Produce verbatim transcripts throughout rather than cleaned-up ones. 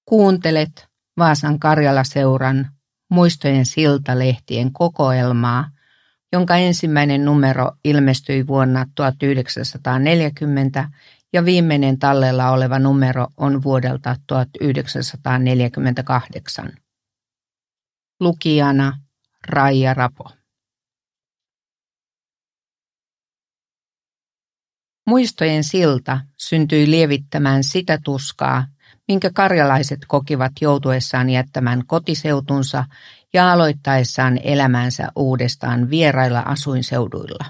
Kuuntelet Vaasan Karjala-seuran Muistojen silta-lehtien kokoelmaa, jonka ensimmäinen numero ilmestyi vuonna tuhatyhdeksänsataaneljäkymmentä ja viimeinen tallella oleva numero on vuodelta tuhatyhdeksänsataaneljäkymmentäkahdeksan. Lukijana Raija Rapo. Muistojen silta syntyi lievittämään sitä tuskaa, minkä karjalaiset kokivat joutuessaan jättämään kotiseutunsa ja aloittaessaan elämänsä uudestaan vierailla asuinseuduilla.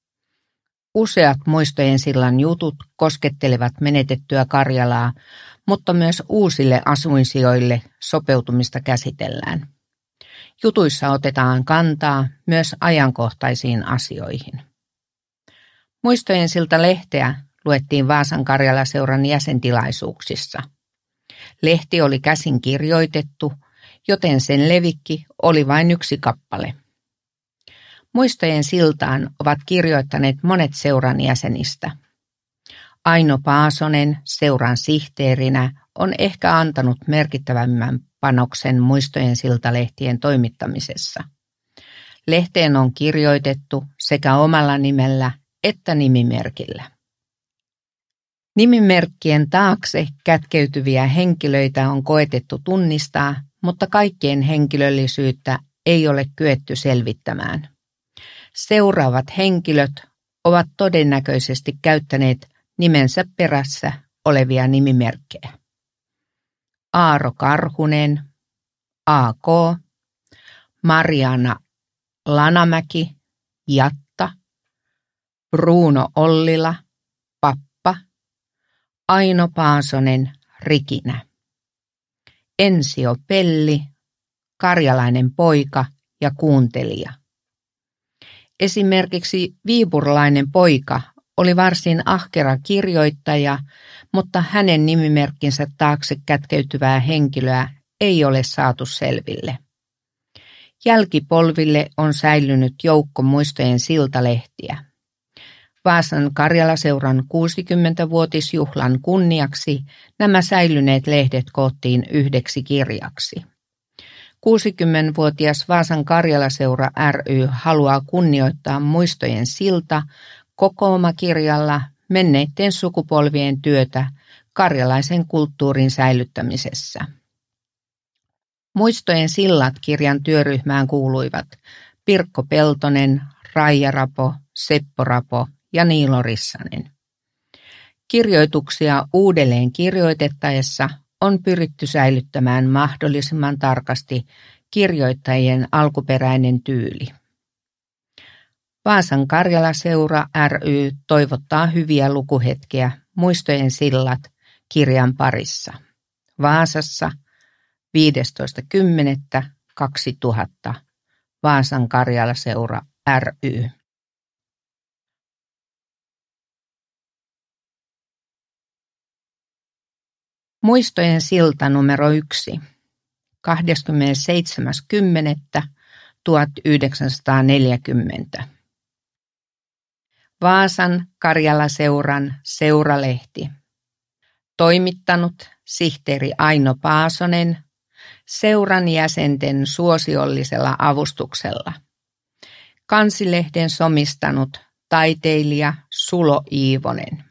Useat Muistojen sillan jutut koskettelevat menetettyä Karjalaa, mutta myös uusille asuinsijoille sopeutumista käsitellään. Jutuissa otetaan kantaa myös ajankohtaisiin asioihin. Muistojen silta-lehteä luettiin Vaasan Karjala-seuran jäsentilaisuuksissa. Lehti oli käsin kirjoitettu, joten sen levikki oli vain yksi kappale. Muistojen siltaan ovat kirjoittaneet monet seuran jäsenistä. Aino Paasonen seuran sihteerinä on ehkä antanut merkittävämmän panoksen Muistojen silta-lehtien toimittamisessa. Lehteen on kirjoitettu sekä omalla nimellä että nimimerkillä. Nimimerkkien taakse kätkeytyviä henkilöitä on koetettu tunnistaa, mutta kaikkien henkilöllisyyttä ei ole kyetty selvittämään. Seuraavat henkilöt ovat todennäköisesti käyttäneet nimensä perässä olevia nimimerkkejä. Aaro Karhunen, A K, Mariana Lanamäki, Jatta, Bruno Ollila, Pappa, Aino Paasonen, Rikinä, Ensio Pelli, karjalainen poika ja kuuntelija. Esimerkiksi viipurlainen poika oli varsin ahkera kirjoittaja, mutta hänen nimimerkkinsä taakse kätkeytyvää henkilöä ei ole saatu selville. Jälkipolville on säilynyt joukko Muistojen siltalehtiä. Vaasan Karjala-seuran kuusikymmentävuotisjuhlan kunniaksi nämä säilyneet lehdet koottiin yhdeksi kirjaksi. kuusikymmenvuotias Vaasan Karjala-seura ry haluaa kunnioittaa Muistojen silta kokoomakirjalla menneiden sukupolvien työtä karjalaisen kulttuurin säilyttämisessä. Muistojen sillat -kirjan työryhmään kuuluivat Pirkko Peltonen, Raija Rapo, Seppo Rapo ja Niilo Rissanen. Kirjoituksia uudelleen kirjoitettaessa on pyritty säilyttämään mahdollisimman tarkasti kirjoittajien alkuperäinen tyyli. Vaasan Karjala-seura ry toivottaa hyviä lukuhetkiä Muistojen sillat -kirjan parissa. Vaasassa viidestoista kymmenettä kaksituhatta. Vaasan Karjala-seura ry. Muistojen silta numero yksi. kahdeskymmenesseitsemäs kymmenettä tuhatyhdeksänsataaneljäkymmentä. Vaasan Karjala-seuran seuralehti. Toimittanut sihteeri Aino Paasonen seuran jäsenten suosiollisella avustuksella. Kansilehden somistanut taiteilija Sulo Iivonen.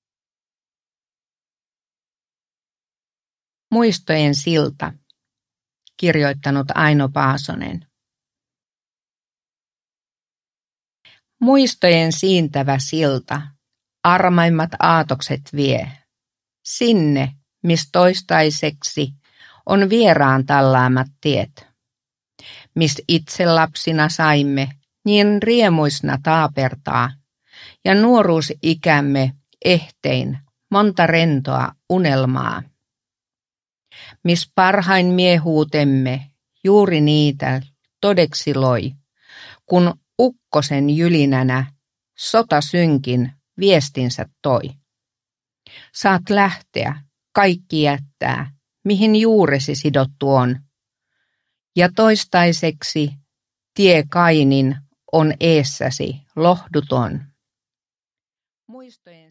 Muistojen silta. Kirjoittanut Aino Paasonen. Muistojen siintävä silta, armaimmat aatokset vie. Sinne, mis toistaiseksi on vieraan tallaamat tiet. Mis itse lapsina saimme niin riemuisna taapertaa, ja nuoruusikämme ehtein monta rentoa unelmaa. Mis parhain miehuutemme juuri niitä todeksi loi, kun ukkosen jylinänä sota synkin viestinsä toi. Saat lähteä, kaikki jättää, mihin juuresi sidottu on. Ja toistaiseksi tie Kainin on eessäsi lohduton. Muistojen